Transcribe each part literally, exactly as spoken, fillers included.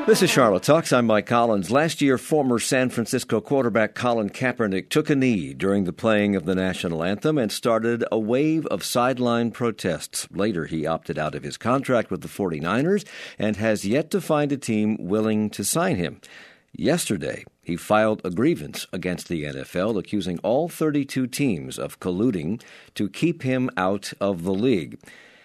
This is Charlotte Talks. I'm Mike Collins. Last year, former San Francisco quarterback Colin Kaepernick took a knee during the playing of the national anthem and started a wave of sideline protests. Later, he opted out of his contract with the forty-niners and has yet to find a team willing to sign him. Yesterday, he filed a grievance against the N F L, accusing all thirty-two teams of colluding to keep him out of the league.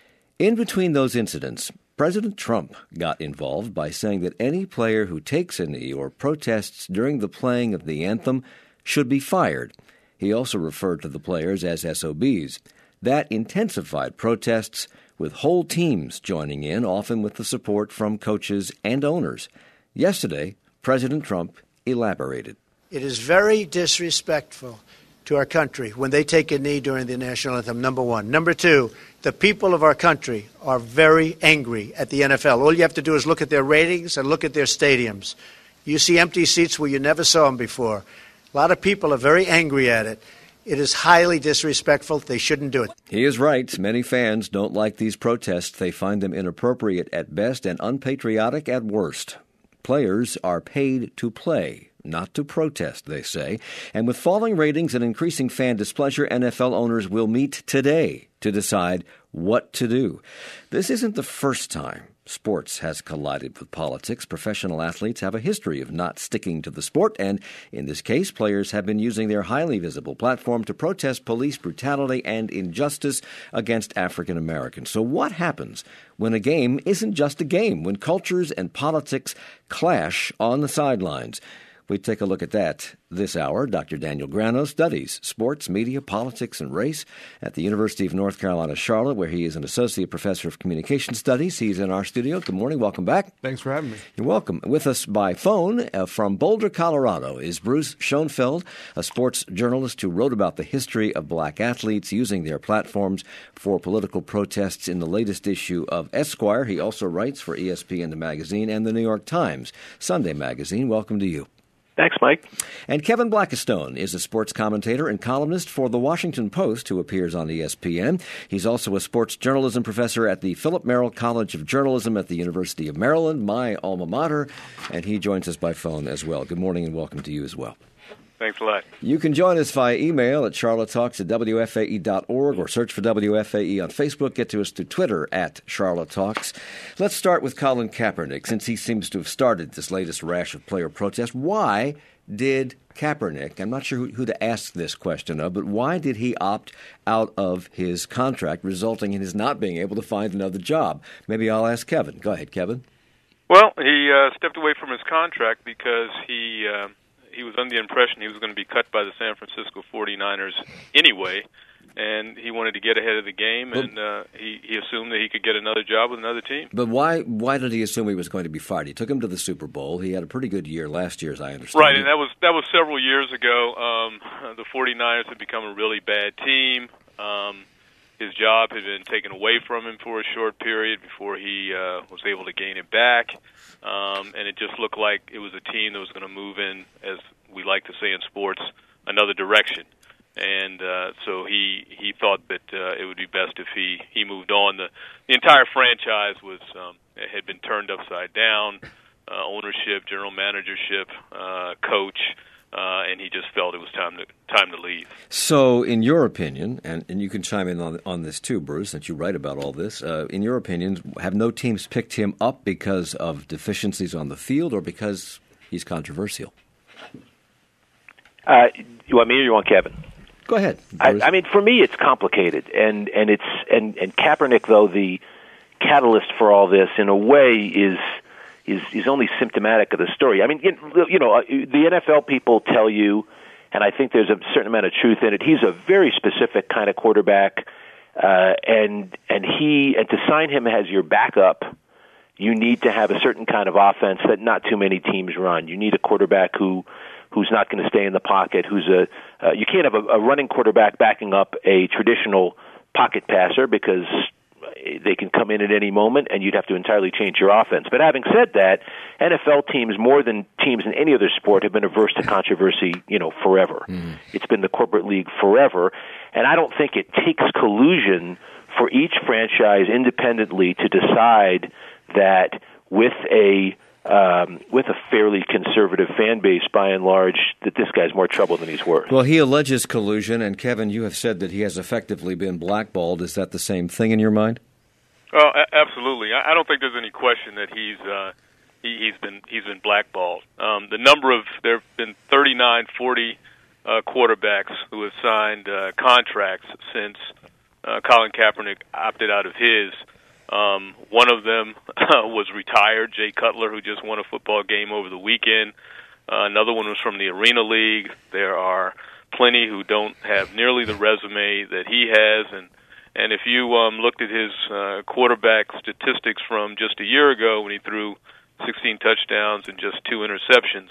In between those incidents, President Trump got involved by saying that any player who takes a knee or protests during the playing of the anthem should be fired. He also referred to the players as S O Bs. That intensified protests, with whole teams joining in, often with the support from coaches and owners. Yesterday, President Trump elaborated. It is very disrespectful to our country when they take a knee during the national anthem, number one. Number two, the people of our country are very angry at the N F L. All you have to do is look at their ratings and look at their stadiums. You see empty seats where you never saw them before. A lot of people are very angry at it. It is highly disrespectful. They shouldn't do it. He is right. Many fans don't like these protests. They find them inappropriate at best and unpatriotic at worst. Players are paid to play, not to protest, they say. And with falling ratings and increasing fan displeasure, N F L owners will meet today to decide what to do. This isn't the first time sports has collided with politics. Professional athletes have a history of not sticking to the sport, and in this case, players have been using their highly visible platform to protest police brutality and injustice against African Americans. So what happens when a game isn't just a game, when cultures and politics clash on the sidelines? We take a look at that this hour. Doctor Daniel Grano studies sports, media, politics, and race at the University of North Carolina, Charlotte, where he is an associate professor of communication studies. He's in our studio. Good morning. Welcome back. Thanks for having me. You're welcome. With us by phone uh, from Boulder, Colorado, is Bruce Schoenfeld, a sports journalist who wrote about the history of black athletes using their platforms for political protests in the latest issue of Esquire. He also writes for E S P N The Magazine and the New York Times Sunday Magazine. Welcome to you. Thanks, Mike. And Kevin Blackistone is a sports commentator and columnist for The Washington Post, who appears on E S P N. He's also a sports journalism professor at the Philip Merrill College of Journalism at the University of Maryland, my alma mater, and he joins us by phone as well. Good morning and welcome to you as well. Thanks a lot. You can join us via email at charlotte talks at w f a e dot org or search for W F A E on Facebook. Get to us through Twitter at Charlotte Talks. Let's start with Colin Kaepernick, since he seems to have started this latest rash of player protest. Why did Kaepernick, I'm not sure who, who to ask this question of, but why did he opt out of his contract, resulting in his not being able to find another job? Maybe I'll ask Kevin. Go ahead, Kevin. Well, he uh, stepped away from his contract because he... Uh, He was under the impression he was going to be cut by the San Francisco forty-niners anyway, and he wanted to get ahead of the game, and uh, he, he assumed that he could get another job with another team. But why why did he assume he was going to be fired? He took him to the Super Bowl. He had a pretty good year last year, as I understand. Right, and that was that was several years ago. Um, the forty-niners had become a really bad team. Um, his job had been taken away from him for a short period before he uh, was able to gain it back. Um, and it just looked like it was a team that was going to move in, as we like to say in sports, another direction. And uh, so he he thought that uh, it would be best if he, he moved on. The, the entire franchise was um, had been turned upside down, uh, ownership, general managership, uh, coach, uh, and he just felt it was time to time to leave. So, in your opinion, and, and you can chime in on on this too, Bruce, since you write about all this, uh, in your opinion, have no teams picked him up because of deficiencies on the field or because he's controversial? Uh, you want me or you want Kevin? Go ahead. I, I mean, for me, it's complicated, and and it's and, and Kaepernick, though the catalyst for all this, in a way, is is is only symptomatic of the story. I mean, you know, the N F L people tell you, and I think there's a certain amount of truth in it. He's a very specific kind of quarterback, uh, and and he and to sign him as your backup, you need to have a certain kind of offense that not too many teams run. You need a quarterback who. who's not going to stay in the pocket, who's a, uh, you can't have a, a running quarterback backing up a traditional pocket passer because they can come in at any moment and you'd have to entirely change your offense. But having said that, N F L teams, more than teams in any other sport, have been averse to controversy, you know, forever. Mm. It's been the corporate league forever. And I don't think it takes collusion for each franchise independently to decide that with a um, with a fairly conservative fan base by and large, that this guy's more trouble than he's worth. Well, he alleges collusion, and Kevin, you have said that he has effectively been blackballed. Is that the same thing in your mind? Oh, a- absolutely. I-, I don't think there's any question that he's uh, he- he's been he's been blackballed. Um, the number of there have been thirty-nine, forty uh, quarterbacks who have signed uh, contracts since uh, Colin Kaepernick opted out of his. Um, one of them uh, was retired, Jay Cutler, who just won a football game over the weekend. Uh, another one was from the Arena League. There are plenty who don't have nearly the resume that he has, and and if you um, looked at his uh, quarterback statistics from just a year ago when he threw sixteen touchdowns and just two interceptions,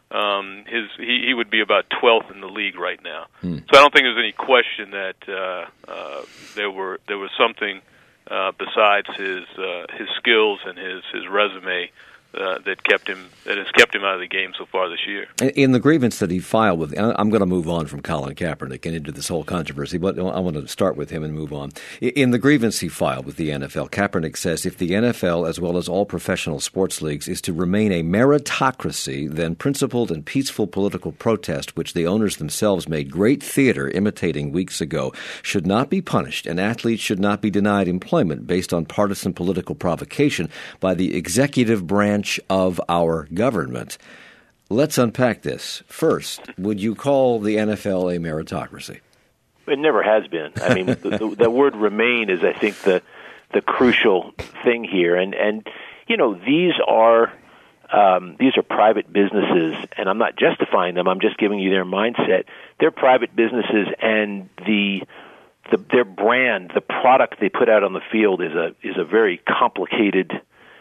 um, his he, he would be about twelfth in the league right now. Hmm. So I don't think there's any question that uh, uh, there were there was something Uh, besides his uh, his skills and his his resume uh, that kept him that has kept him out of the game so far this year. In the grievance that he filed with, I'm going to move on from Colin Kaepernick and into this whole controversy, but I want to start with him and move on. In the grievance he filed with the N F L, Kaepernick says if the N F L, as well as all professional sports leagues, is to remain a meritocracy, then principled and peaceful political protest, which the owners themselves made great theater imitating weeks ago, should not be punished, and athletes should not be denied employment based on partisan political provocation by the executive branch of our government. Let's unpack this. First, would you call the N F L a meritocracy? It never has been. I mean, the, the, the word "remain" is, I think, the the crucial thing here. And and you know, these are um, these are private businesses, and I'm not justifying them. I'm just giving you their mindset. They're private businesses, and the the their brand, the product they put out on the field, is a is a very complicated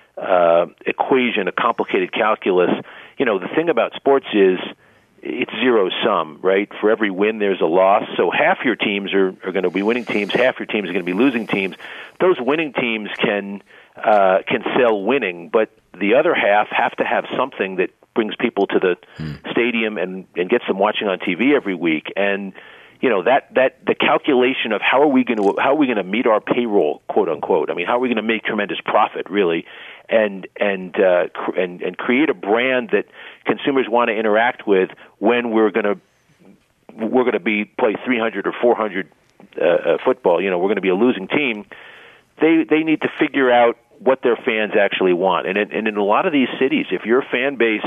Uh, equation, a complicated calculus. You know, the thing about sports is it's zero sum, right? For every win, there's a loss. So half your teams are, are going to be winning teams, half your teams are going to be losing teams. Those winning teams can uh, can sell winning, but the other half have to have something that brings people to the hmm. stadium and, and gets them watching on T V every week. And you know, that, that the calculation of how are we going to how are we going to meet our payroll, quote unquote. I mean, how are we going to make tremendous profit, really, and and uh, cr- and and create a brand that consumers want to interact with when we're going to we're going to be play three hundred or four hundred uh, uh, football. You know, we're going to be a losing team. They they need to figure out what their fans actually want, and in, and in a lot of these cities, if your fan base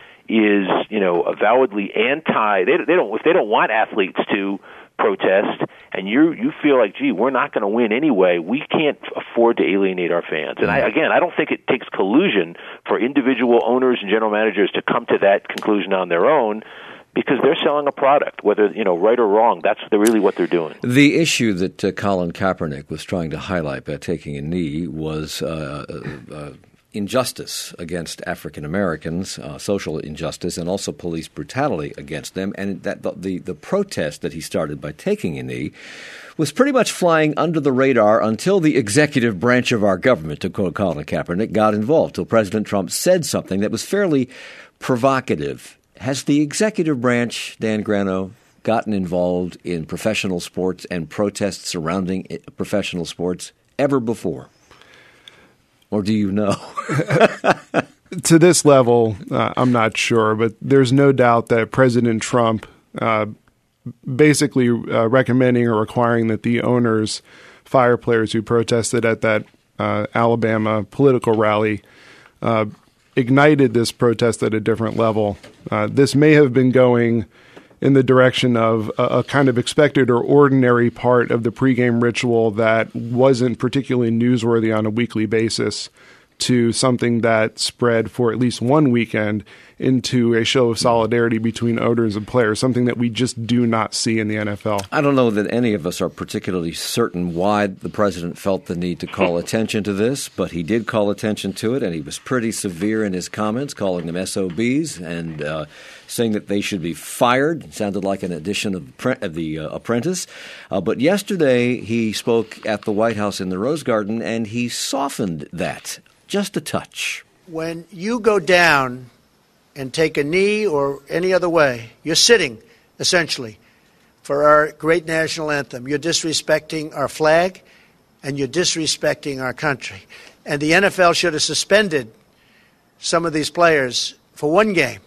is, you know, avowedly anti, they, they don't, if they don't want athletes to protest, and you you feel like, gee, we're not going to win anyway, we can't afford to alienate our fans. And I, again, I don't think it takes collusion for individual owners and general managers to come to that conclusion on their own, because they're selling a product, whether, you know, right or wrong. That's really what they're doing. The issue that uh, Colin Kaepernick was trying to highlight by taking a knee was uh, uh, uh, injustice against African Americans, uh, social injustice, and also police brutality against them. And that the, the the protest that he started by taking a knee was pretty much flying under the radar until the executive branch of our government, to quote Colin Kaepernick, got involved, till President Trump said something that was fairly provocative. Has the executive branch, Dan Grano, gotten involved in professional sports and protests surrounding professional sports ever before? Or do you know? To this level, uh, I'm not sure, but there's no doubt that President Trump uh, basically uh, recommending or requiring that the owners fire players who protested at that uh, Alabama political rally uh, ignited this protest at a different level. Uh, this may have been going in the direction of a, a kind of expected or ordinary part of the pregame ritual that wasn't particularly newsworthy on a weekly basis, to something that spread for at least one weekend into a show of solidarity between owners and players, something that we just do not see in the N F L. I don't know that any of us are particularly certain why the president felt the need to call attention to this, but he did call attention to it, and he was pretty severe in his comments, calling them S O Bs and uh, saying that they should be fired. It sounded like an edition of, of The uh, Apprentice. Uh, but yesterday he spoke at the White House in the Rose Garden, and he softened that just a touch. When you go down and take a knee or any other way, you're sitting, essentially, for our great national anthem. You're disrespecting our flag, and you're disrespecting our country. And the N F L should have suspended some of these players for one game,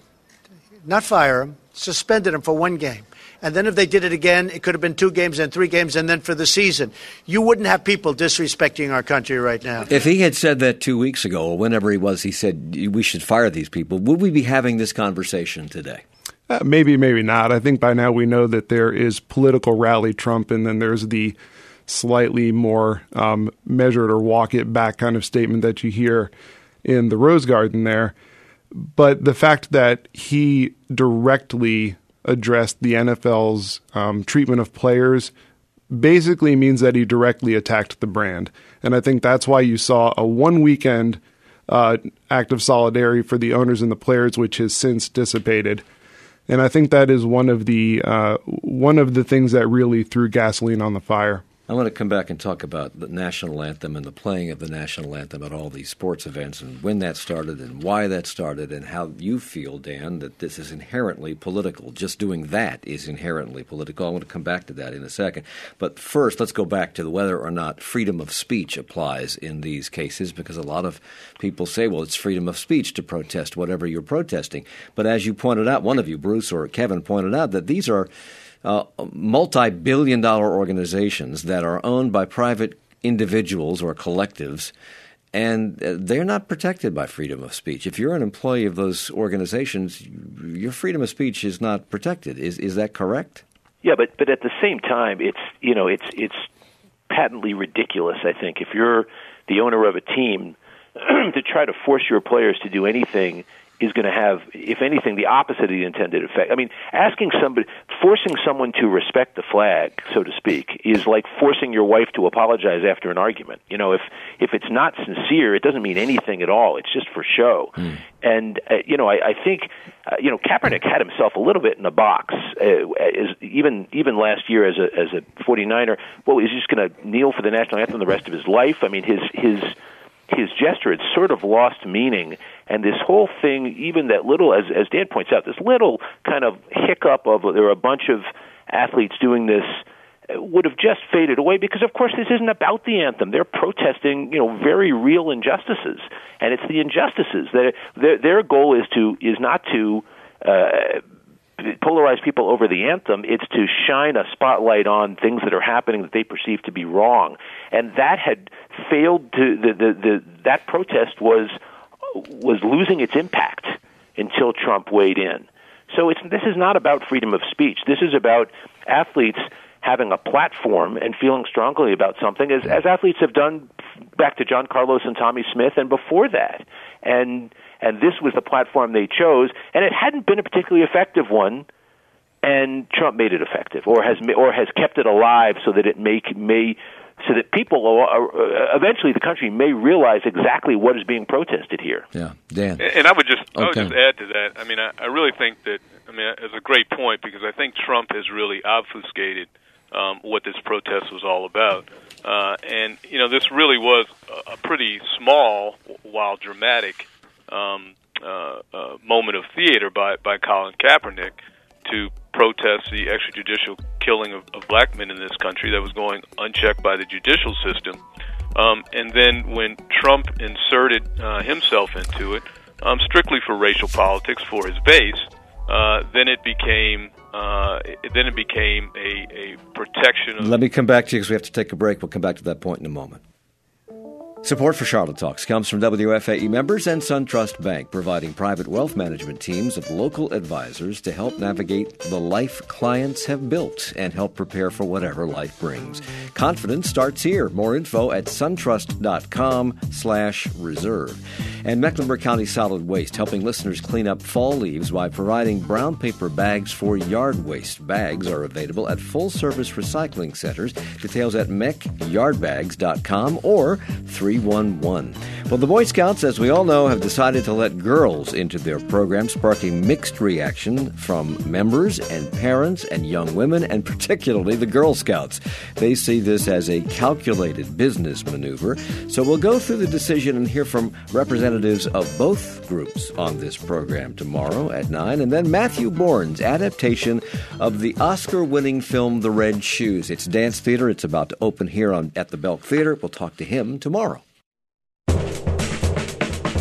not fire them, suspended them for one game. And then if they did it again, it could have been two games and three games and then for the season. You wouldn't have people disrespecting our country right now. If he had said that two weeks ago, or whenever he was, he said we should fire these people, would we be having this conversation today? Uh, maybe, maybe not. I think by now we know that there is political rally Trump, and then there's the slightly more um, measured or walk it back kind of statement that you hear in the Rose Garden there. But the fact that he directly addressed the N F L's um, treatment of players basically means that he directly attacked the brand. And I think that's why you saw a one weekend uh, act of solidarity for the owners and the players, which has since dissipated. And I think that is one of the uh, one of the things that really threw gasoline on the fire. I want to come back and talk about the national anthem and the playing of the national anthem at all these sports events and when that started and why that started and how you feel, Dan, that this is inherently political. Just doing that is inherently political. I want to come back to that in a second. But first, let's go back to whether or not freedom of speech applies in these cases, because a lot of people say, well, it's freedom of speech to protest whatever you're protesting. But as you pointed out, one of you, Bruce or Kevin, pointed out that these are Uh, multi-billion dollar organizations that are owned by private individuals or collectives, and they're not protected by freedom of speech. If you're an employee of those organizations, your freedom of speech is not protected. Is is that correct? Yeah, but but at the same time, it's you know it's it's patently ridiculous. I think if you're the owner of a team, to try to force your players to do anything is going to have, if anything, the opposite of the intended effect. I mean, asking somebody, forcing someone to respect the flag, so to speak, is like forcing your wife to apologize after an argument. You know, if if it's not sincere, it doesn't mean anything at all. It's just for show. Mm. And, uh, you know, I, I think, uh, you know, Kaepernick had himself a little bit in a box. Uh, as, even even last year as a as a forty-niner, well, is he just going to kneel for the national anthem the rest of his life? I mean, his his... his gesture had sort of lost meaning, and this whole thing, even that little, as as Dan points out, this little kind of hiccup of there are a bunch of athletes doing this would have just faded away, because of course this isn't about the anthem. They're protesting, you know, very real injustices, and it's the injustices that their their goal is to is not to uh, polarize people over the anthem. It's to shine a spotlight on things that are happening that they perceive to be wrong, and that had failed to the the, the that protest was was losing its impact until Trump weighed in. So it's this is not about freedom of speech. This is about athletes having a platform and feeling strongly about something, as as athletes have done back to John Carlos and Tommy Smith and before that. And and this was the platform they chose, and it hadn't been a particularly effective one, and Trump made it effective, or has or has kept it alive so that it may may so that people uh, eventually the country may realize exactly what is being protested here. Yeah, Dan. And I would just okay. I would just add to that. I mean, I, I really think that I mean it's a great point, because I think Trump has really obfuscated um, what this protest was all about. Uh, and you know, this really was a, a pretty small, while dramatic, um, uh, uh, moment of theater by, by Colin Kaepernick to protest the extrajudicial killing of, of black men in this country that was going unchecked by the judicial system. Um, and then when Trump inserted uh, himself into it, um, strictly for racial politics, for his base, uh, then it became uh, then it became a, a protection of... Let me come back to you because we have to take a break. We'll come back to that point in a moment. Support for Charlotte Talks comes from W F A E members and SunTrust Bank, providing private wealth management teams of local advisors to help navigate the life clients have built and help prepare for whatever life brings. Confidence starts here. More info at suntrust.com slash reserve. And Mecklenburg County Solid Waste, helping listeners clean up fall leaves by providing brown paper bags for yard waste. Bags are available at full-service recycling centers. Details at mech yard bags dot com or three one one. Well, the Boy Scouts, as we all know, have decided to let girls into their program, sparking mixed reaction from members and parents and young women, and particularly the Girl Scouts. They see this as a calculated business maneuver. So we'll go through the decision and hear from representatives of both groups on this program tomorrow at nine. And then Matthew Bourne's adaptation of the Oscar-winning film The Red Shoes. It's dance theater. It's about to open here on at the Belk Theater. We'll talk to him tomorrow.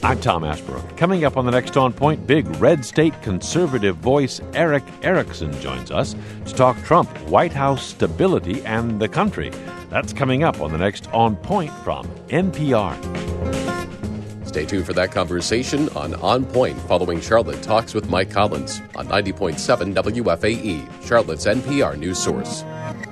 I'm Tom Ashbrook. Coming up on the next On Point, big red state conservative voice Eric Erickson joins us to talk Trump, White House stability, and the country. That's coming up on the next On Point from N P R. Stay tuned for that conversation on On Point following Charlotte Talks with Mike Collins on ninety point seven W F A E, Charlotte's N P R news source.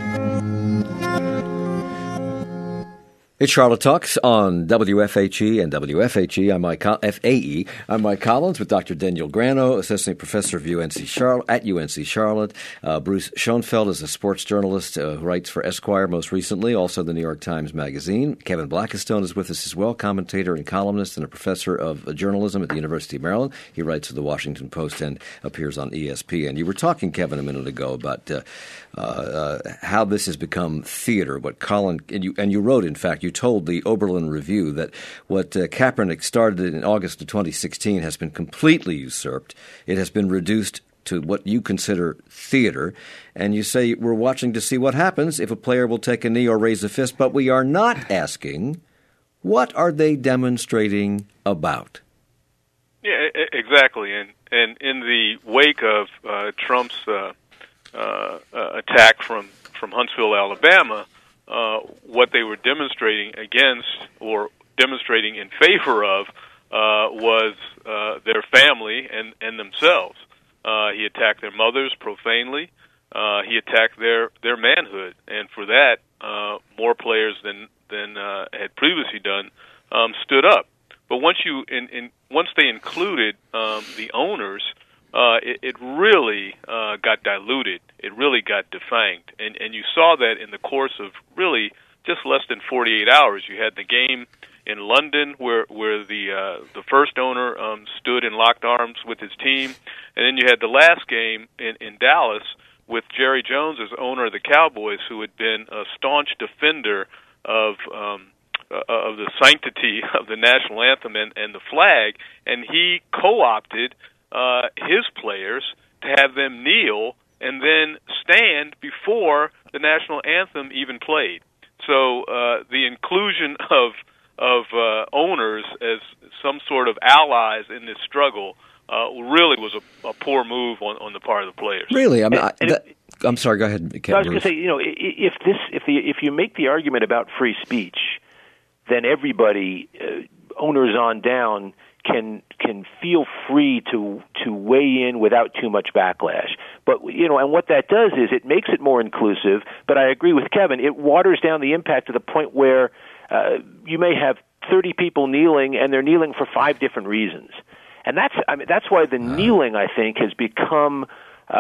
It's Charlotte Talks on W F H E and W F H E. I'm Mike F A E. I'm Mike Collins with Doctor Daniel Grano, Assistant Professor of U N C Charlotte at U N C Charlotte. Uh, Bruce Schoenfeld is a sports journalist uh, who writes for Esquire most recently, also the New York Times Magazine. Kevin Blackistone is with us as well, commentator and columnist and a professor of journalism at the University of Maryland. He writes for the Washington Post and appears on E S P N. You were talking, Kevin, a minute ago about uh, uh, uh, how this has become theater. What Colin and you and you wrote, in fact, you told the Oberlin Review that what uh, Kaepernick started in August of twenty sixteen has been completely usurped. It has been reduced to what you consider theater. And you say we're watching to see what happens if a player will take a knee or raise a fist, but we are not asking what are they demonstrating about. Yeah, exactly. And and in the wake of uh, Trump's uh, uh, attack from, from Huntsville, Alabama, Uh, what they were demonstrating against or demonstrating in favor of uh, was uh, their family and, and themselves. Uh, he attacked their mothers profanely. Uh, he attacked their, their manhood, and for that, uh, more players than than uh, had previously done um, stood up. But once you in, in once they included um, the owners, uh, it, it really uh, got diluted. It really got defanged, and and you saw that in the course of really just less than forty-eight hours. You had the game in London where where the uh, the first owner um, stood in locked arms with his team, and then you had the last game in, in Dallas with Jerry Jones as owner of the Cowboys, who had been a staunch defender of um, uh, of the sanctity of the national anthem and, and the flag, and he co-opted uh, his players to have them kneel and then stand before the national anthem even played. So uh, the inclusion of of uh, owners as some sort of allies in this struggle uh, really was a, a poor move on, on the part of the players. Really, I mean, And- I, that, I'm sorry. Go ahead, Kevin. I was going to say, you know, i- i- if this, if the, if you make the argument about free speech, then everybody, uh, owners on down, can can feel free to to weigh in without too much backlash. But you know, and what that does is it makes it more inclusive. But I agree with Kevin; it waters down the impact to the point where uh, you may have thirty people kneeling, and they're kneeling for five different reasons. And that's I mean that's why the kneeling, I think, has become. Uh,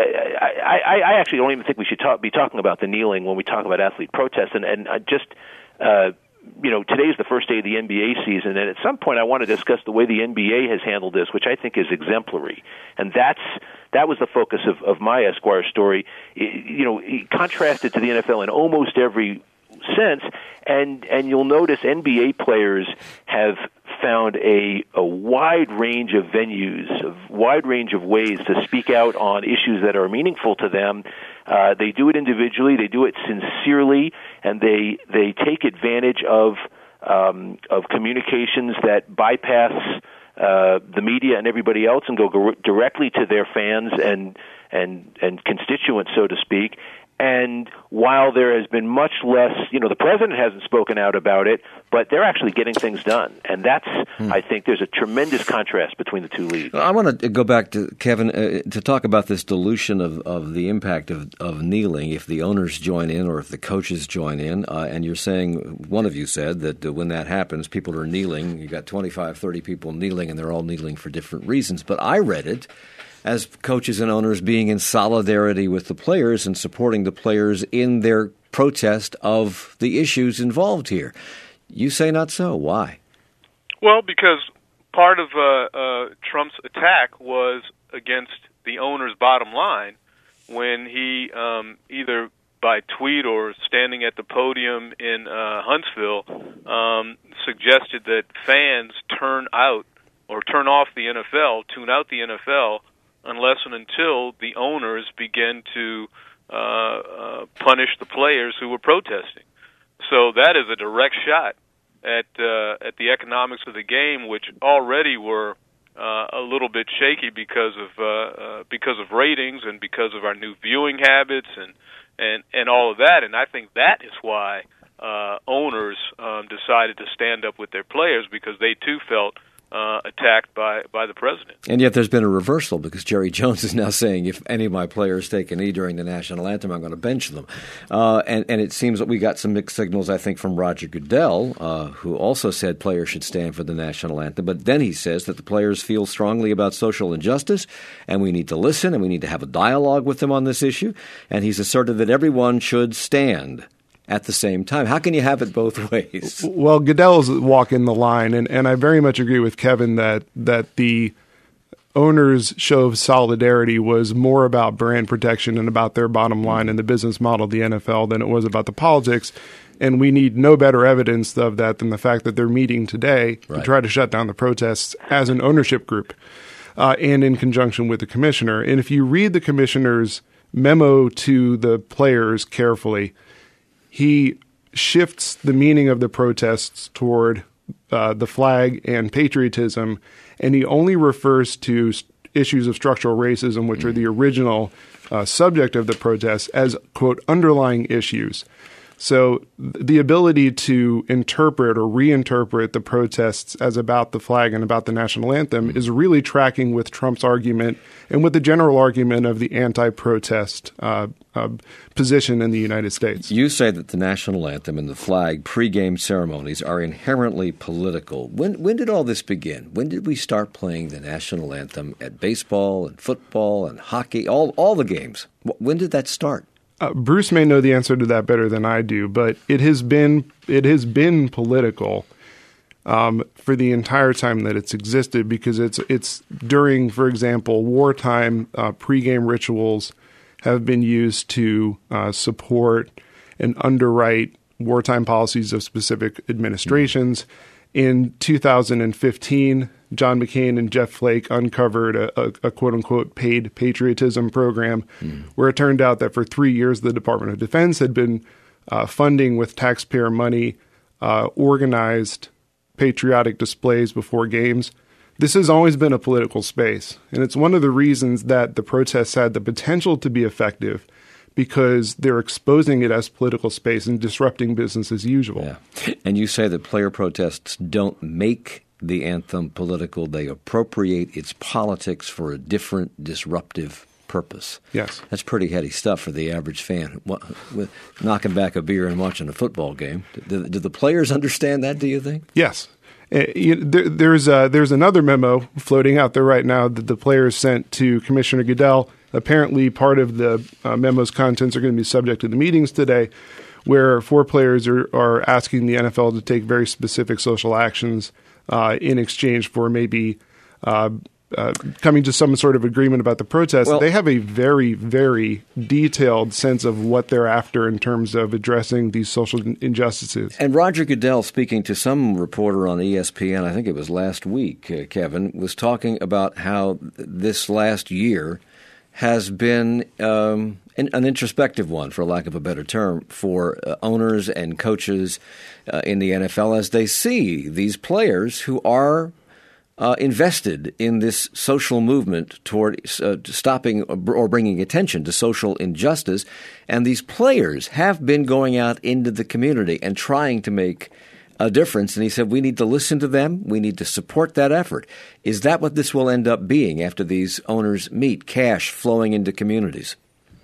I, I, I actually don't even think we should talk, be talking about the kneeling when we talk about athlete protests. And, and I just. Uh, You know, today's the first day of the N B A season, and at some point I want to discuss the way the N B A has handled this, which I think is exemplary. And that's that was the focus of, of my Esquire story. It, you know, contrasted to the N F L in almost every sense, and and you'll notice N B A players have found a a wide range of venues, a wide range of ways to speak out on issues that are meaningful to them. Uh, they do it individually, they do it sincerely, and they they take advantage of um, of communications that bypass uh, the media and everybody else and go gr- directly to their fans and and and constituents, so to speak. And while there has been much less, you know, the president hasn't spoken out about it, but they're actually getting things done. And that's, hmm. I think, there's a tremendous contrast between the two leagues. I want to go back to Kevin uh, to talk about this dilution of, of the impact of, of kneeling if the owners join in or if the coaches join in. Uh, and you're saying, one of you said that uh, when that happens, people are kneeling. You got twenty-five, thirty people kneeling, and they're all kneeling for different reasons. But I read it as coaches and owners being in solidarity with the players and supporting the players in their protest of the issues involved here. You say not so. Why? Well, because part of uh, uh, Trump's attack was against the owner's bottom line when he um, either by tweet or standing at the podium in uh, Huntsville um, suggested that fans turn out or turn off the N F L, tune out the N F L, unless and until the owners begin to uh, uh, punish the players who were protesting. So that is a direct shot at uh, at the economics of the game, which already were uh, a little bit shaky because of uh, uh, because of ratings and because of our new viewing habits and and, and all of that. And I think that is why uh, owners um, decided to stand up with their players, because they too felt Uh, attacked by, by the president. And yet there's been a reversal, because Jerry Jones is now saying if any of my players take a knee during the national anthem, I'm going to bench them. Uh, and, and it seems that we got some mixed signals, I think, from Roger Goodell, uh, who also said players should stand for the national anthem. But then he says that the players feel strongly about social injustice, and we need to listen, and we need to have a dialogue with them on this issue. And he's asserted that everyone should stand at the same time. How can you have it both ways? Well, Goodell's walking the line, and, and I very much agree with Kevin that that the owners' show of solidarity was more about brand protection and about their bottom line and the business model of the N F L than it was about the politics. And we need no better evidence of that than the fact that they're meeting today right. to try to shut down the protests as an ownership group uh, and in conjunction with the commissioner. And if you read the commissioner's memo to the players carefully, he shifts the meaning of the protests toward uh, the flag and patriotism, and he only refers to st- issues of structural racism, which are the original uh, subject of the protests, as, quote, underlying issues. So th- the ability to interpret or reinterpret the protests as about the flag and about the national anthem is really tracking with Trump's argument and with the general argument of the anti-protest uh, uh, position in the United States. You say that the national anthem and the flag pregame ceremonies are inherently political. When when did all this begin? When did we start playing the national anthem at baseball and football and hockey, all all the games? When did that start? Uh, Bruce may know the answer to that better than I do, but it has been it has been political um, for the entire time that it's existed, because it's it's during, for example, wartime uh, pregame rituals have been used to uh, support and underwrite wartime policies of specific administrations. In two thousand fifteen, John McCain and Jeff Flake uncovered a, a, a quote-unquote paid patriotism program mm. where it turned out that for three years the Department of Defense had been uh, funding with taxpayer money uh, organized patriotic displays before games. This has always been a political space, and it's one of the reasons that the protests had the potential to be effective, because they're exposing it as political space and disrupting business as usual. Yeah. And you say that player protests don't make the anthem political. They appropriate its politics for a different disruptive purpose. Yes. That's pretty heady stuff for the average fan, knocking back a beer and watching a football game. Do, do the players understand that, do you think? Yes. Uh, you, there, there's, uh, there's another memo floating out there right now that the players sent to Commissioner Goodell. Apparently, part of the uh, memo's contents are going to be subject to the meetings today, where four players are, are asking the N F L to take very specific social actions uh, in exchange for maybe uh, uh, coming to some sort of agreement about the protest. Well, they have a very, very detailed sense of what they're after in terms of addressing these social injustices. And Roger Goodell, speaking to some reporter on E S P N, I think it was last week, uh, Kevin, was talking about how this last year has been um, an, an introspective one, for lack of a better term, for uh, owners and coaches uh, in the N F L as they see these players who are uh, invested in this social movement toward uh, stopping or bringing attention to social injustice. And these players have been going out into the community and trying to make a difference. And he said, we need to listen to them. We need to support that effort. Is that what this will end up being after these owners meet, cash flowing into communities?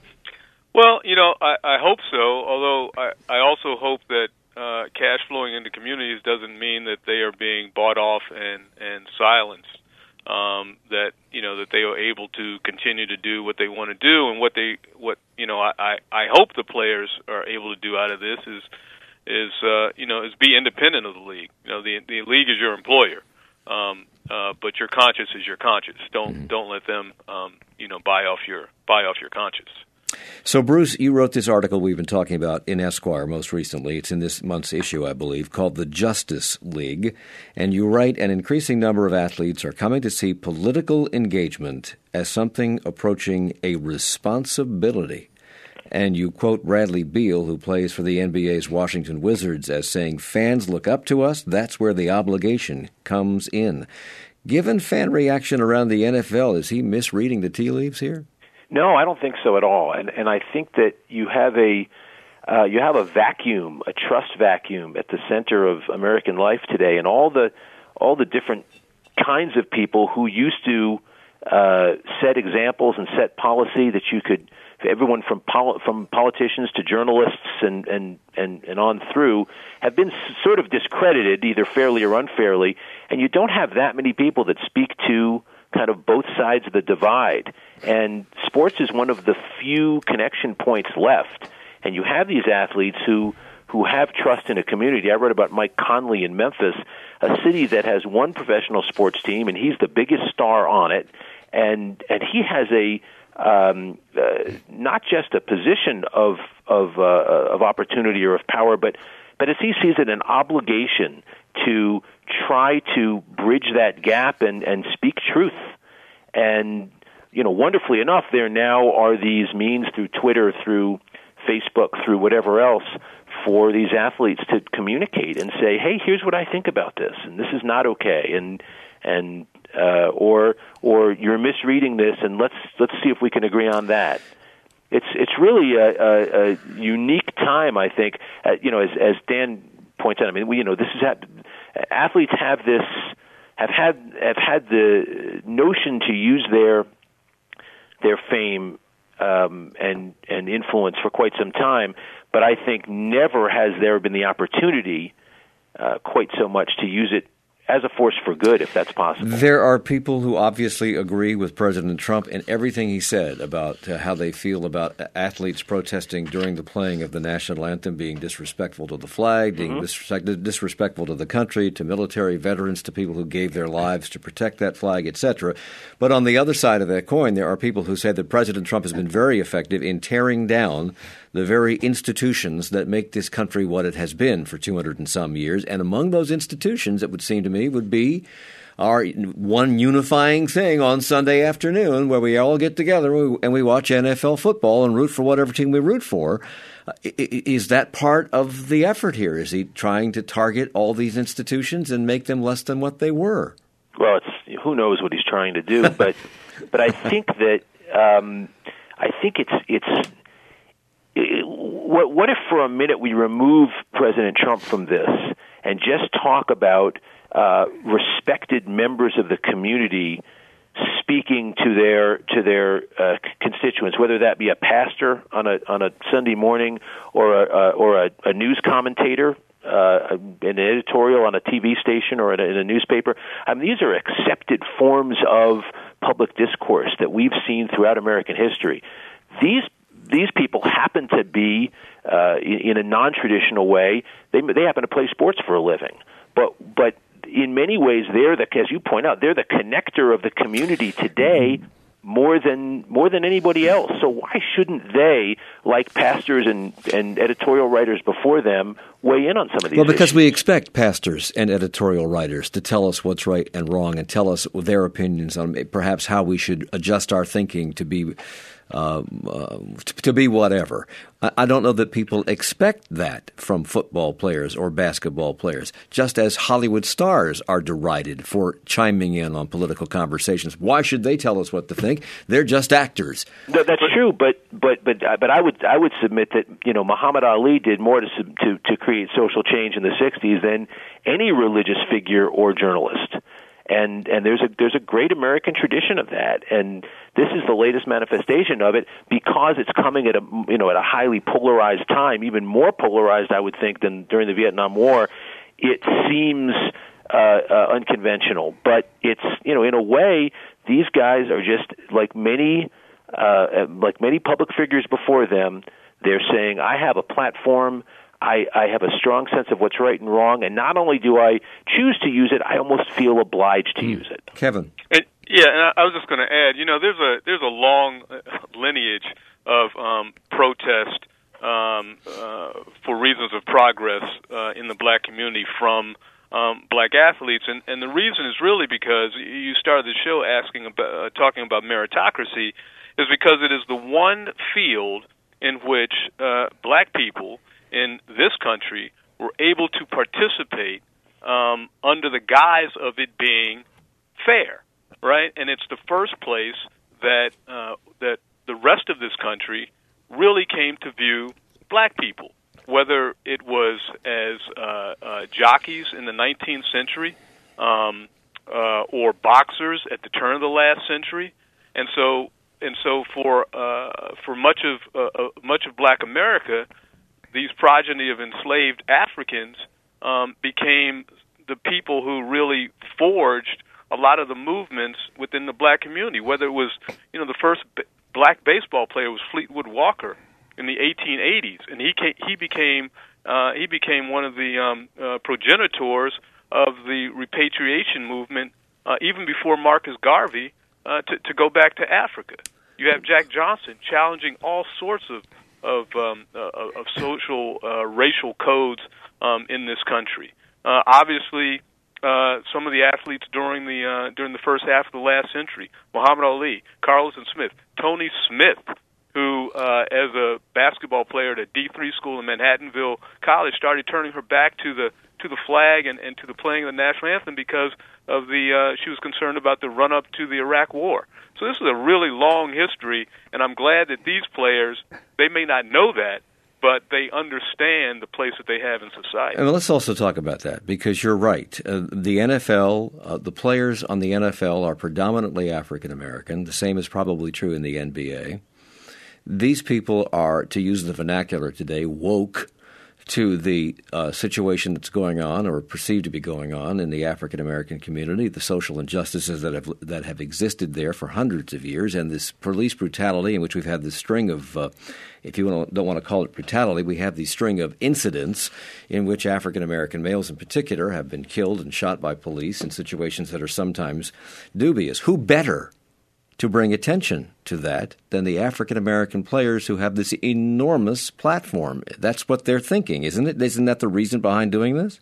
Well, you know, I, I hope so, although I, I also hope that uh, cash flowing into communities doesn't mean that they are being bought off and, and silenced, um, that, you know, that they are able to continue to do what they want to do. And what they, what, you know, I, I, I hope the players are able to do out of this is is, uh, you know, is be independent of the league. You know, the the league is your employer, um, uh, but your conscience is your conscience. Don't mm-hmm. don't let them, um, you know, buy off your buy off your conscience. So, Bruce, you wrote this article we've been talking about in Esquire most recently. It's in this month's issue, I believe, called The Justice League. And you write, an increasing number of athletes are coming to see political engagement as something approaching a responsibility. And you quote Bradley Beal, who plays for the N B A's Washington Wizards, as saying, "Fans look up to us. That's where the obligation comes in." Given fan reaction around the N F L, is he misreading the tea leaves here? No, I don't think so at all. And and I think that you have a uh, you have a vacuum, a trust vacuum at the center of American life today, and all the all the different kinds of people who used to uh, set examples and set policy that you could, everyone from pol- from politicians to journalists and, and, and, and on through, have been s- sort of discredited, either fairly or unfairly, and you don't have that many people that speak to kind of both sides of the divide. And sports is one of the few connection points left, and you have these athletes who who have trust in a community. I read about Mike Conley in Memphis, a city that has one professional sports team, and he's the biggest star on it, and and he has a um, uh, not just a position of of uh, of opportunity or of power, but but as he sees it, an obligation to try to bridge that gap and, and speak truth. And you know, wonderfully enough, there now are these means through Twitter, through Facebook, through whatever else, for these athletes to communicate and say, "Hey, here's what I think about this, and this is not okay," and and uh, or or you're misreading this, and let's let's see if we can agree on that. It's it's really a, a, a unique time, I think. Uh, you know, as as Dan points out, I mean, we, you know, this is ha- athletes have this have had have had the notion to use their their fame um, and and influence for quite some time. But I think never has there been the opportunity uh, quite so much to use it as a force for good, if that's possible. There are people who obviously agree with President Trump in everything he said about uh, how they feel about athletes protesting during the playing of the national anthem, being disrespectful to the flag, being mm-hmm. disrespect- disrespectful to the country, to military veterans, to people who gave their lives to protect that flag, et cetera. But on the other side of that coin, there are people who say that President Trump has been very effective in tearing down the very institutions that make this country what it has been for two hundred and some years. And among those institutions, it would seem to me, would be our one unifying thing on Sunday afternoon where we all get together and we watch N F L football and root for whatever team we root for. Uh, is that part of the effort here? Is he trying to target all these institutions and make them less than what they were? Well, it's, who knows what he's trying to do, but but I think that um, I think it's it's. What, what if for a minute we remove President Trump from this and just talk about uh, respected members of the community speaking to their to their uh, constituents, whether that be a pastor on a on a Sunday morning or a uh, or a, a news commentator, uh, an editorial on a T V station or in a, in a newspaper. I mean, these are accepted forms of public discourse that we've seen throughout American history. These These people happen to be, uh, in, in a non-traditional way, they they happen to play sports for a living. But but in many ways, they're the, as you point out, they're the connector of the community today more than more than anybody else. So why shouldn't they, like pastors and, and editorial writers before them, weigh in on some of these Well, because issues? we expect pastors and editorial writers to tell us what's right and wrong and tell us their opinions on perhaps how we should adjust our thinking to be Uh, uh, to, to be whatever. I, I don't know that people expect that from football players or basketball players, just as Hollywood stars are derided for chiming in on political conversations. Why should they tell us what to think? They're just actors. No, that's true, but but but but I would I would submit that, you know, Muhammad Ali did more to to to create social change in the sixties than any religious figure or journalist. And and there's a there's a great American tradition of that, and this is the latest manifestation of it because it's coming at a you know at a highly polarized time, even more polarized, I would think, than during the Vietnam War. It seems uh, uh, unconventional, but it's you know in a way these guys are just like many uh, like many public figures before them. They're saying, I have a platform. I, I have a strong sense of what's right and wrong, and not only do I choose to use it, I almost feel obliged to use it. Kevin. And, yeah, and I, I was just going to add, you know, there's a there's a long lineage of um, protest um, uh, for reasons of progress uh, in the black community from um, black athletes, and, and the reason is really because you started the show asking about uh, talking about meritocracy, is because it is the one field in which uh, black people in this country were able to participate um, under the guise of it being fair, right? And it's the first place that uh, that the rest of this country really came to view black people, whether it was as uh, uh, jockeys in the nineteenth century um, uh, or boxers at the turn of the last century, and so and so for uh, for much of uh, uh, much of Black America, these progeny of enslaved Africans um, became the people who really forged a lot of the movements within the black community. Whether it was, you know, the first b- black baseball player was Fleetwood Walker in the eighteen eighties, and he came, he became uh, he became one of the um, uh, progenitors of the repatriation movement, uh, even before Marcus Garvey, uh, to, to go back to Africa. You have Jack Johnson challenging all sorts of of, um, uh, of social uh, racial codes um, in this country. Uh, obviously, uh, some of the athletes during the uh, during the first half of the last century: Muhammad Ali, Carlton Smith, Tony Smith, who, uh, as a basketball player at a D three school in Manhattanville College, started turning her back to the to the flag and, and to the playing of the national anthem because of the uh, she was concerned about the run up to the Iraq War. So this is a really long history, and I'm glad that these players, they may not know that, but they understand the place that they have in society. And let's also talk about that, because you're right. Uh, the N F L, uh, the players on the N F L are predominantly African American. The same is probably true in the N B A. These people are, to use the vernacular today, woke to the uh, situation that's going on or perceived to be going on in the African American community, the social injustices that have that have existed there for hundreds of years, and this police brutality in which we've had this string of, uh, if you don't want to call it brutality, we have these string of incidents in which African American males in particular have been killed and shot by police in situations that are sometimes dubious. Who better to bring attention to that than the African-American players who have this enormous platform? That's what they're thinking, isn't it? Isn't that the reason behind doing this?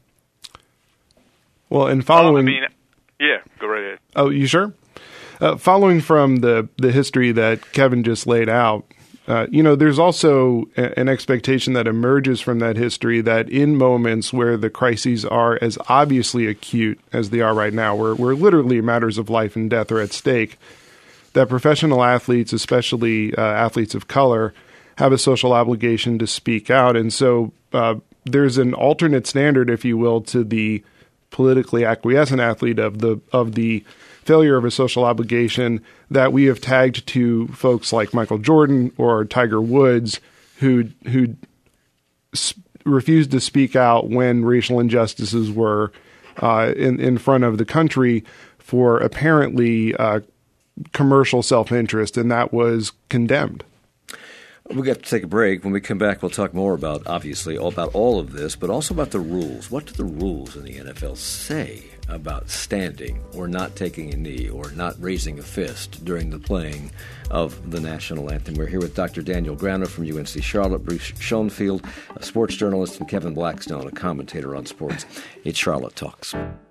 Well, and following... Oh, I mean, yeah, go right ahead. Oh, you sure? Uh, following from the, the history that Kevin just laid out, uh, you know, there's also a, an expectation that emerges from that history that in moments where the crises are as obviously acute as they are right now, where, where literally matters of life and death are at stake, that professional athletes, especially uh, athletes of color, have a social obligation to speak out. And so uh, there's an alternate standard, if you will, to the politically acquiescent athlete of the of the failure of a social obligation that we have tagged to folks like Michael Jordan or Tiger Woods, who who sp- refused to speak out when racial injustices were uh, in, in front of the country for apparently uh, commercial self-interest, and that was condemned. We have to take a break. When we come back, we'll talk more about, obviously, all about all of this, but also about the rules. What do the rules in the N F L say about standing or not taking a knee or not raising a fist during the playing of the national anthem? We're here with Doctor Daniel Grano from U N C Charlotte, Bruce Schoenfield, a sports journalist, and Kevin Blackstone, a commentator on sports. It's Charlotte Talks.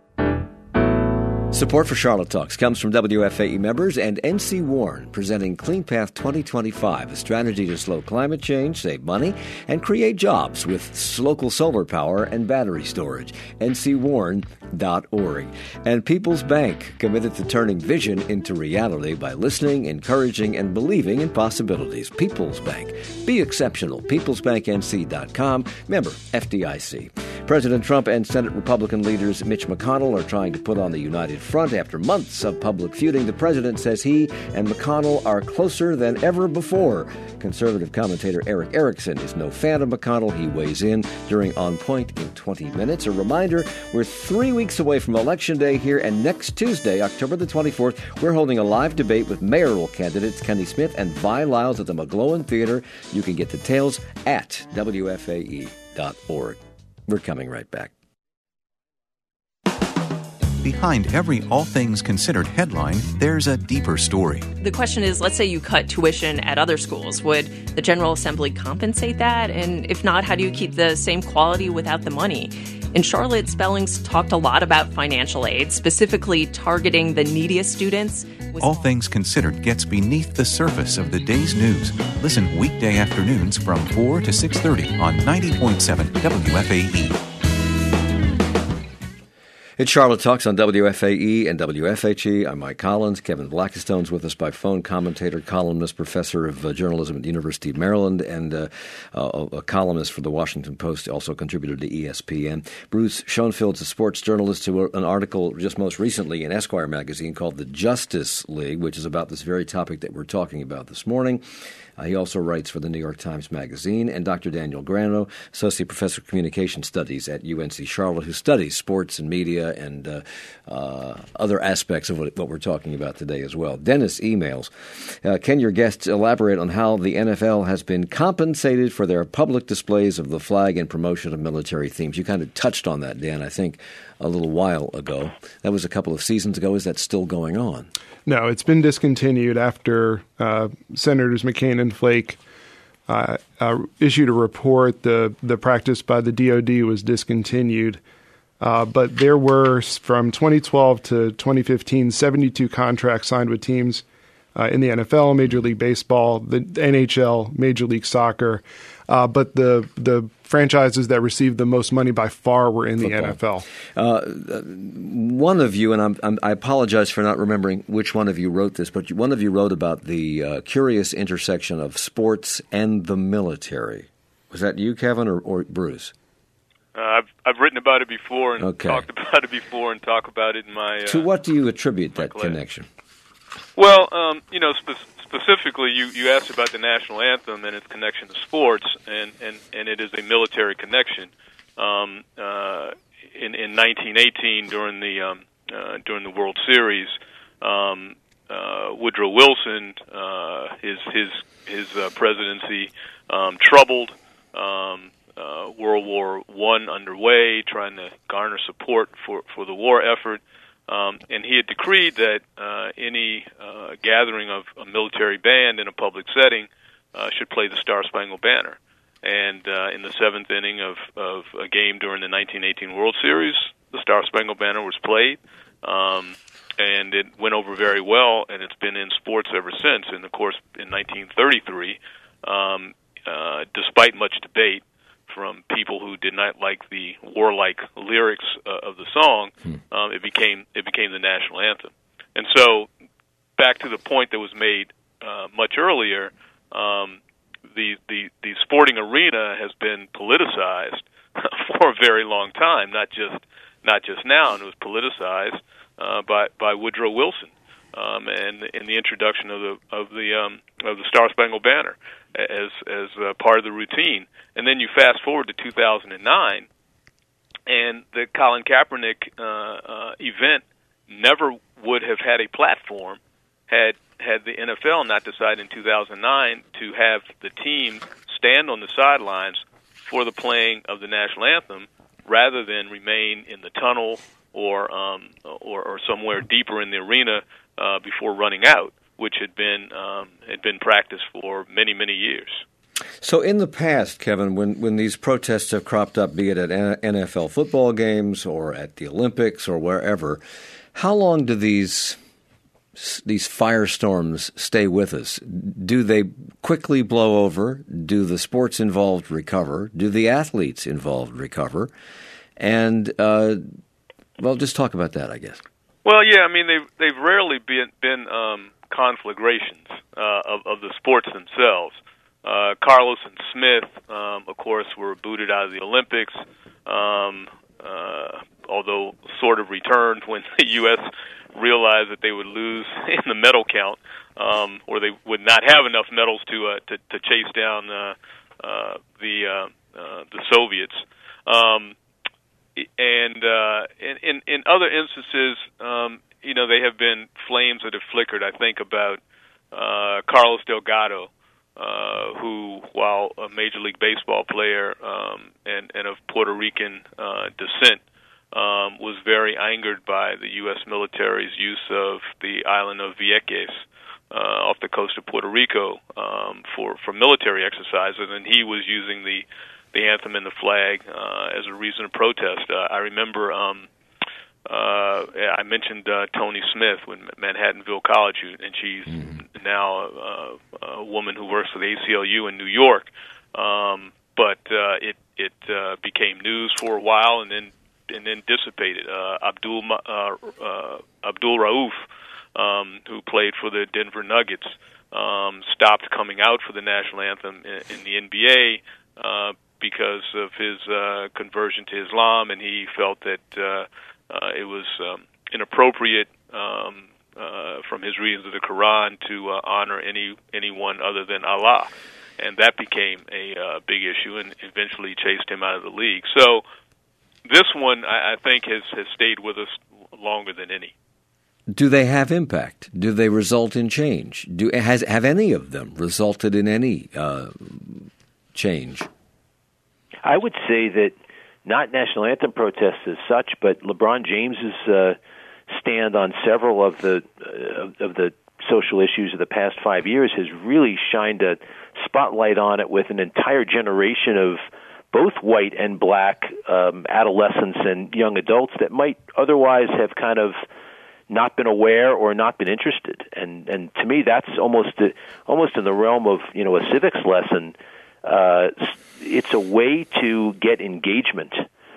Support for Charlotte Talks comes from W F A E members and N C Warren, presenting Clean Path twenty twenty-five, a strategy to slow climate change, save money, and create jobs with local solar power and battery storage. N C Warren dot org. And People's Bank, committed to turning vision into reality by listening, encouraging, and believing in possibilities. People's Bank. Be exceptional. Peoples Bank N C dot com. Member F D I C. President Trump and Senate Republican leaders Mitch McConnell are trying to put on the united front after months of public feuding. The president says he and McConnell are closer than ever before. Conservative commentator Eric Erickson is no fan of McConnell. He weighs in during On Point in twenty minutes. A reminder, we're three weeks away from Election Day here, and next Tuesday, October the twenty-fourth, we're holding a live debate with mayoral candidates Kenny Smith and Vi Lyles at the McGlowan Theater. You can get details at W F A E dot org. We're coming right back. Behind every All Things Considered headline, there's a deeper story. The question is, let's say you cut tuition at other schools. Would the General Assembly compensate that? And if not, how do you keep the same quality without the money? In Charlotte, Spellings talked a lot about financial aid, specifically targeting the neediest students. All Things Considered gets beneath the surface of the day's news. Listen weekday afternoons from four to six thirty on ninety point seven W F A E. It's Charlotte Talks on W F A E and W F H E. I'm Mike Collins. Kevin Blackstone's with us by phone, commentator, columnist, professor of uh, journalism at the University of Maryland, and uh, uh, a columnist for the Washington Post, also contributor to E S P N. Bruce Schoenfeld's a sports journalist who wrote an article just most recently in Esquire magazine called The Justice League, which is about this very topic that we're talking about this morning. Uh, he also writes for the New York Times Magazine. And Doctor Daniel Grano, Associate Professor of Communication Studies at U N C Charlotte, who studies sports and media and uh, uh, other aspects of what, what we're talking about today as well. Dennis emails, uh, can your guests elaborate on how the N F L has been compensated for their public displays of the flag and promotion of military themes? You kind of touched on that, Dan, I think, a little while ago. That was a couple of seasons ago. Is that still going on? No, it's been discontinued after uh, Senators McCain and Flake uh, uh, issued a report. The, the practice by the D O D was discontinued. Uh, but there were, from twenty twelve to twenty fifteen, seventy-two contracts signed with teams uh, in the N F L, Major League Baseball, the N H L, Major League Soccer. Uh, but the the franchises that received the most money by far were in Football. the N F L. Uh, one of you, and I'm, I'm, I apologize for not remembering which one of you wrote this, but one of you wrote about the uh, curious intersection of sports and the military. Was that you, Kevin, or, or Bruce? Uh, I've I've written about it before and okay. talked about it before and talk about it in my. Uh, to what do you attribute that class. connection? Well, um, you know, spe- specifically, you, you asked about the national anthem and its connection to sports, and, and, and it is a military connection. Um, uh, in in nineteen eighteen, during the um, uh, during the World Series, um, uh, Woodrow Wilson, uh, his his his uh, presidency, um, troubled. Um, Uh, World War One underway, trying to garner support for, for the war effort, um, and he had decreed that uh, any uh, gathering of a military band in a public setting uh, should play the Star-Spangled Banner. And uh, in the seventh inning of, of a game during the nineteen eighteen World Series, the Star-Spangled Banner was played, um, and it went over very well, and it's been in sports ever since. And, of course, in nineteen thirty-three, um, uh, despite much debate, from people who did not like the warlike lyrics uh, of the song, hmm. um, it became it became the national anthem. And so, back to the point that was made uh, much earlier, um, the, the the sporting arena has been politicized for a very long time, not just not just now, and it was politicized uh, by by Woodrow Wilson um, and in the introduction of the of the um, of the Star-Spangled Banner as as uh, part of the routine. And then you fast forward to two thousand nine, and the Colin Kaepernick uh, uh, event never would have had a platform had had the N F L not decided in two thousand nine to have the team stand on the sidelines for the playing of the national anthem, rather than remain in the tunnel or um, or, or somewhere deeper in the arena uh, before running out, which had been um, had been practiced for many many years. So in the past, Kevin, when, when these protests have cropped up, be it at N F L football games or at the Olympics or wherever, how long do these these firestorms stay with us? Do they quickly blow over? Do the sports involved recover? Do the athletes involved recover? And, uh, well, just talk about that, I guess. Well, yeah, I mean, they've, they've rarely been, been um, conflagrations uh, of, of the sports themselves. Uh, Carlos and Smith, um, of course, were booted out of the Olympics, um, uh, although sort of returned when the U S realized that they would lose in the medal count, um, or they would not have enough medals to uh, to, to chase down uh, uh, the uh, uh, the Soviets. Um, and uh, in, in in other instances, um, you know, they have been flames that have flickered. I think about uh, Carlos Delgado. Uh, who, while a Major League Baseball player um, and, and of Puerto Rican uh, descent, um, was very angered by the U S military's use of the island of Vieques uh, off the coast of Puerto Rico um, for, for military exercises, and he was using the, the anthem and the flag uh, as a reason to protest. Uh, I remember um, Uh, I mentioned uh, Tony Smith with Manhattanville College, and she's mm. now a, a woman who works for the A C L U in New York. Um, but uh, it it uh, became news for a while, and then and then dissipated. Uh, Abdul uh, uh, Abdul Rauf, um, who played for the Denver Nuggets, um, stopped coming out for the national anthem in, in the N B A uh, because of his uh, conversion to Islam, and he felt that uh, uh, it was um, inappropriate um, uh, from his readings of the Quran to uh, honor any anyone other than Allah. And that became a uh, big issue and eventually chased him out of the league. So this one, I, I think, has, has stayed with us longer than any. Do they have impact? Do they result in change? Do has have any of them resulted in any uh, change? I would say that not national anthem protests as such, but LeBron James's uh, stand on several of the uh, of the social issues of the past five years has really shined a spotlight on it with an entire generation of both white and black um, adolescents and young adults that might otherwise have kind of not been aware or not been interested. And and to me, that's almost a, almost in the realm of, you know, a civics lesson. Uh, it's a way to get engagement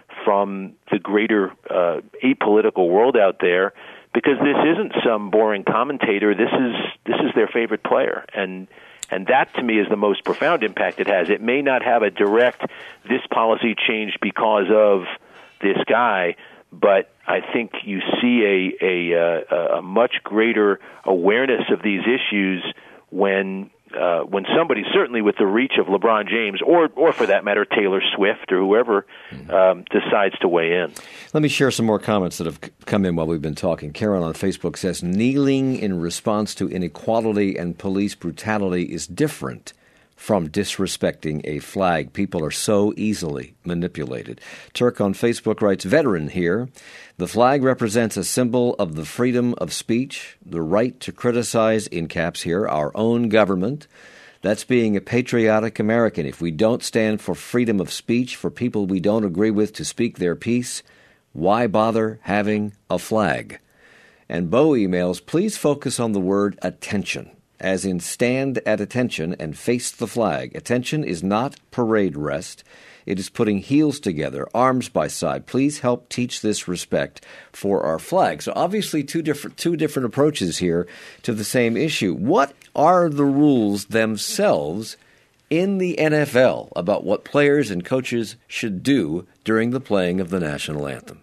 from the greater uh, apolitical world out there, because this isn't some boring commentator. This is this is their favorite player, and and that to me is the most profound impact it has. It may not have a direct this policy changed because of this guy, but I think you see a a, a, a much greater awareness of these issues when uh, when somebody, certainly with the reach of LeBron James, or or for that matter Taylor Swift or whoever, um, decides to weigh in. Let me share some more comments that have come in while we've been talking. Karen on Facebook says, kneeling in response to inequality and police brutality is different from disrespecting a flag. People are so easily manipulated. Turk on Facebook writes, veteran here. The flag represents a symbol of the freedom of speech, the right to criticize, in caps here, our own government. That's being a patriotic American. If we don't stand for freedom of speech, for people we don't agree with to speak their piece, why bother having a flag? And Bo emails, please focus on the word attention, as in stand at attention and face the flag. Attention is not parade rest. It is putting heels together, arms by side. Please help teach this respect for our flag. So obviously two different two different approaches here to the same issue. What are the rules themselves in the N F L about what players and coaches should do during the playing of the national anthem?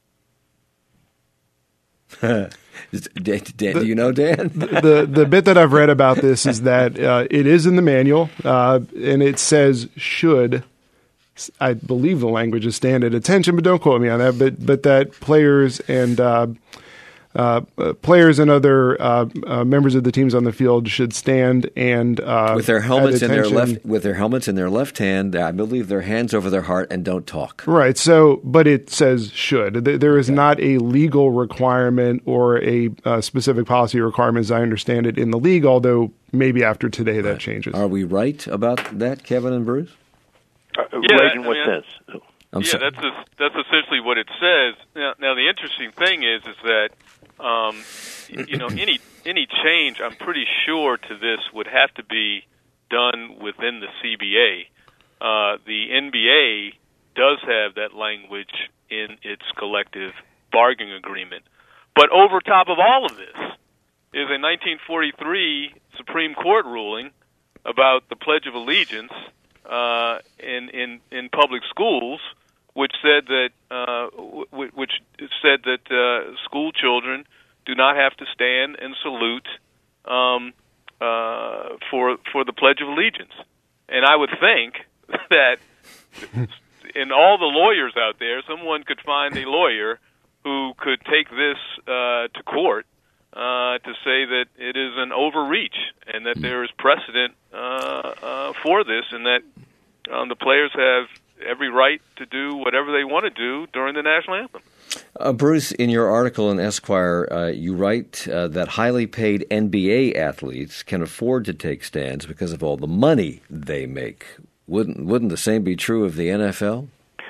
Dan, do you know, Dan? the the bit that I've read about this is that uh, it is in the manual, uh, and it says should. I believe the language is stand at attention, but don't quote me on that. But but that players and uh, uh, players and other uh, uh, members of the teams on the field should stand and uh, with their helmets in their left with their helmets in their left hand. I believe their hands over their heart and don't talk. Right. So, but it says should. There is okay. not a legal requirement or a uh, specific policy requirement, as I understand it, in the league. Although maybe after today right. that changes. Are we right about that, Kevin and Bruce? Uh, yeah, right in what I mean, sense? I'm yeah, sorry. that's a, that's essentially what it says. Now, now, the interesting thing is, is that um, you know any any change, I'm pretty sure, to this would have to be done within the C B A. Uh, the N B A does have that language in its collective bargaining agreement, but over top of all of this is a nineteen forty-three Supreme Court ruling about the Pledge of Allegiance. Uh, in, in in public schools, which said that uh, w- which said that uh, school children do not have to stand and salute um, uh, for for the Pledge of Allegiance. And I would think that in all the lawyers out there, someone could find a lawyer who could take this uh, to court uh, to say that it is an overreach and that there is precedent uh, uh, for this, and that um, the players have every right to do whatever they want to do during the national anthem. Uh, Bruce, in your article in Esquire, uh, you write uh, that highly paid N B A athletes can afford to take stands because of all the money they make. Wouldn't wouldn't the same be true of the N F L?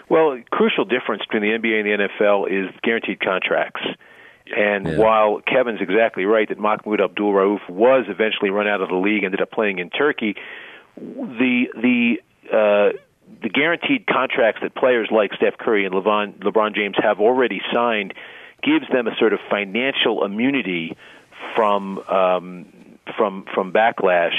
Well, a crucial difference between the N B A and the N F L is guaranteed contracts. And yeah. while Kevin's exactly right that Mahmoud Abdul-Rauf was eventually run out of the league, ended up playing in Turkey, the the uh, the guaranteed contracts that players like Steph Curry and LeBron, LeBron James have already signed gives them a sort of financial immunity from um, from from backlash.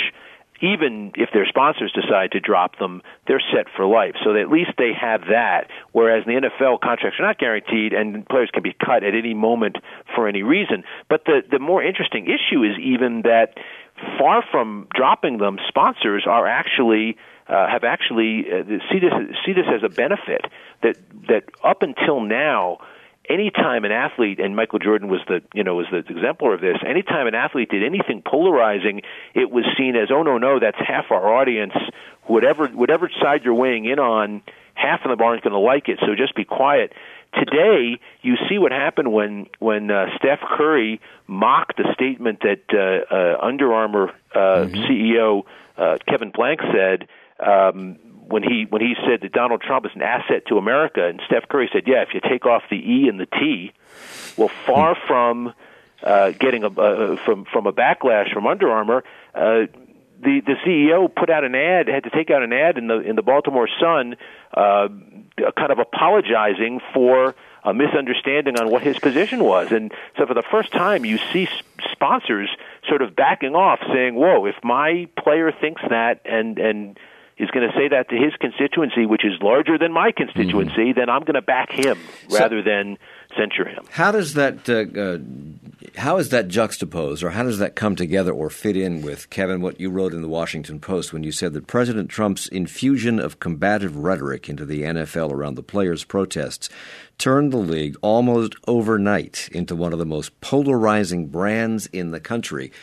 Even if their sponsors decide to drop them, they're set for life. So at least they have that, whereas in the N F L, contracts are not guaranteed, and players can be cut at any moment for any reason. But the, the more interesting issue is even that far from dropping them, sponsors are actually uh, have actually uh, see this see this as a benefit that that up until now, anytime an athlete, and Michael Jordan was the you know was the exemplar of this, anytime an athlete did anything polarizing, it was seen as, oh no no, that's half our audience. Whatever whatever side you're weighing in on, half of them aren't going to like it. So just be quiet. Today, you see what happened when when uh, Steph Curry mocked the statement that uh, uh, Under Armour uh, mm-hmm. C E O uh, Kevin Blank said. Um, when he when he said that Donald Trump is an asset to America, and Steph Curry said, yeah, if you take off the E and the T, well, far from uh, getting a uh, from from a backlash from Under Armour, uh, the the C E O put out an ad, had to take out an ad in the in the Baltimore Sun, uh, kind of apologizing for a misunderstanding on what his position was. And so for the first time, you see sponsors sort of backing off, saying, whoa, if my player thinks that and and is going to say that to his constituency, which is larger than my constituency, mm-hmm. then I'm going to back him rather so, than censure him. How does that uh, uh, how is that juxtaposed, or how does that come together or fit in with, Kevin, what you wrote in the Washington Post when you said that President Trump's infusion of combative rhetoric into the N F L around the players' protests turned the league almost overnight into one of the most polarizing brands in the country,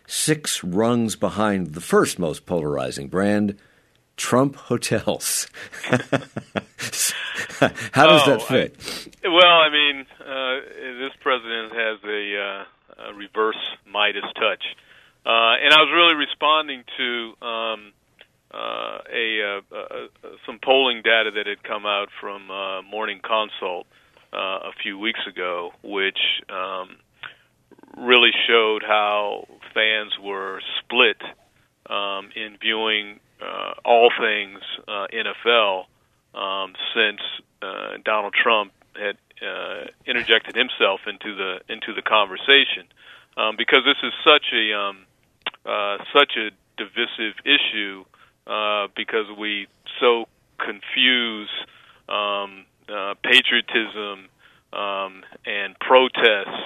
six rungs behind the first most polarizing brand, Trump hotels. How does oh, that fit? I, well, I mean, uh, this president has a, uh, a reverse Midas touch. Uh, and I was really responding to um, uh, a, uh, uh, some polling data that had come out from uh, Morning Consult uh, a few weeks ago, which um, really showed how fans were split um, in viewing Uh, all things uh, N F L um, since uh, Donald Trump had uh, interjected himself into the into the conversation, um, because this is such a um, uh, such a divisive issue, uh, because we so confuse um, uh, patriotism um, and protests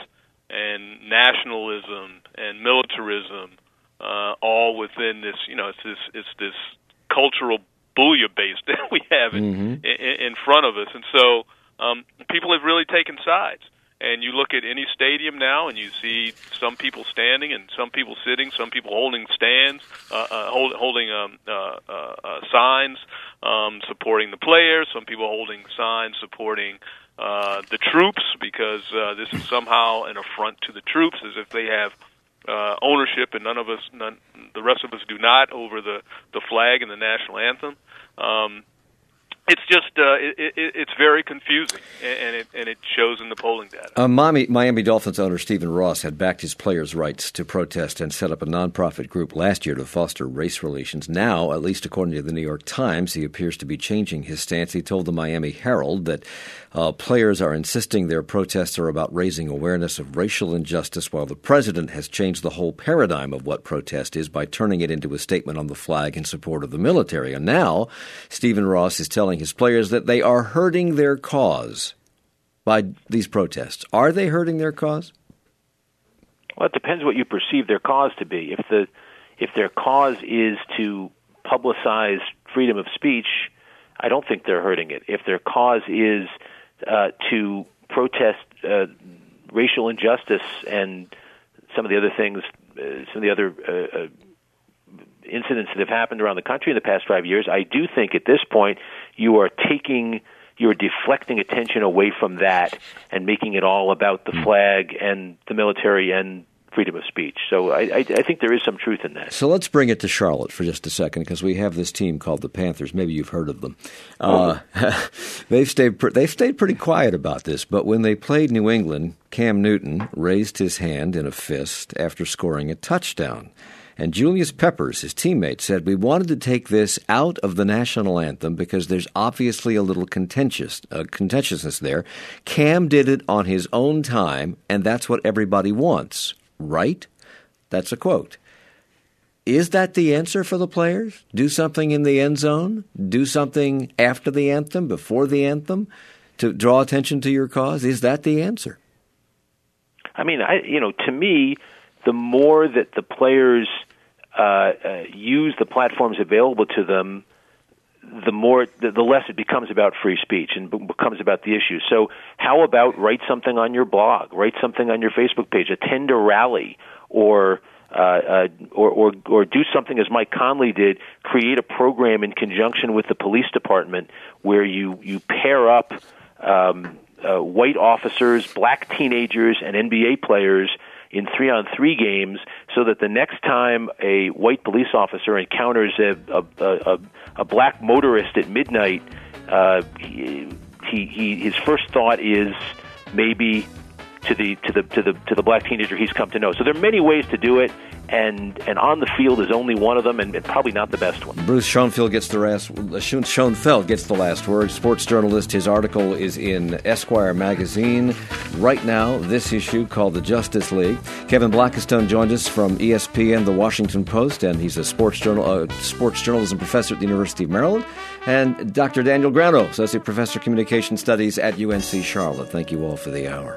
and nationalism and militarism. Uh, all within this, you know, it's this, it's this cultural bouillabaisse that we have in, mm-hmm. in, in front of us. And so um, people have really taken sides. And you look at any stadium now, and you see some people standing and some people sitting, some people holding stands, uh, uh, hold, holding um, uh, uh, uh, signs um, supporting the players, some people holding signs supporting uh, the troops, because uh, this is somehow an affront to the troops, as if they have Uh, ownership, and none of us, none, the rest of us do not, over the, the flag and the national anthem. Um, it's just, uh, it, it, it's very confusing, and it, and it shows in the polling data. Uh, Miami, Miami Dolphins owner Stephen Ross had backed his players' rights to protest and set up a nonprofit group last year to foster race relations. Now, at least according to the New York Times, he appears to be changing his stance. He told the Miami Herald that uh, players are insisting their protests are about raising awareness of racial injustice, while the president has changed the whole paradigm of what protest is by turning it into a statement on the flag in support of the military. And now, Stephen Ross is telling his players that they are hurting their cause by these protests. Are they hurting their cause? Well, it depends what you perceive their cause to be. If the if their cause is to publicize freedom of speech, I don't think they're hurting it. If their cause is uh, to protest uh, racial injustice and some of the other things, uh, some of the other uh, uh, incidents that have happened around the country in the past five years, I do think at this point you are taking, you're deflecting attention away from that and making it all about the flag and the military and freedom of speech. So I, I, I think there is some truth in that. So let's bring it to Charlotte for just a second, because we have this team called the Panthers. Maybe you've heard of them. Uh, they've stayed they've stayed pretty quiet about this, but when they played New England, Cam Newton raised his hand in a fist after scoring a touchdown. And Julius Peppers, his teammate, said, we wanted to take this out of the national anthem because there's obviously a little contentious uh, contentiousness there. Cam did it on his own time, and that's what everybody wants, right? That's a quote. Is that the answer for the players? Do something in the end zone? Do something after the anthem, before the anthem, to draw attention to your cause? Is that the answer? I mean, I you know, to me, the more that the players uh, uh, use the platforms available to them, the more, the, the less it becomes about free speech and b- becomes about the issue. So how about write something on your blog, write something on your Facebook page, attend a rally, or uh, uh, or, or or do something as Mike Conley did, create a program in conjunction with the police department where you, you pair up um, uh, white officers, black teenagers, and N B A players in three-on-three games, so that the next time a white police officer encounters a a, a, a black motorist at midnight, uh, he, he his first thought is maybe to the to the to the to the black teenager he's come to know. So there are many ways to do it, and and on the field is only one of them, and, and probably not the best one. Bruce Schoenfeld gets the last. Schoenfeld gets the last word. Sports journalist. His article is in Esquire magazine right now. This issue called the Justice League. Kevin Blackistone joined us from E S P N, The Washington Post, and he's a sports journal uh, sports journalism professor at the University of Maryland. And Doctor Daniel Grano, associate professor of communication studies at U N C Charlotte. Thank you all for the hour.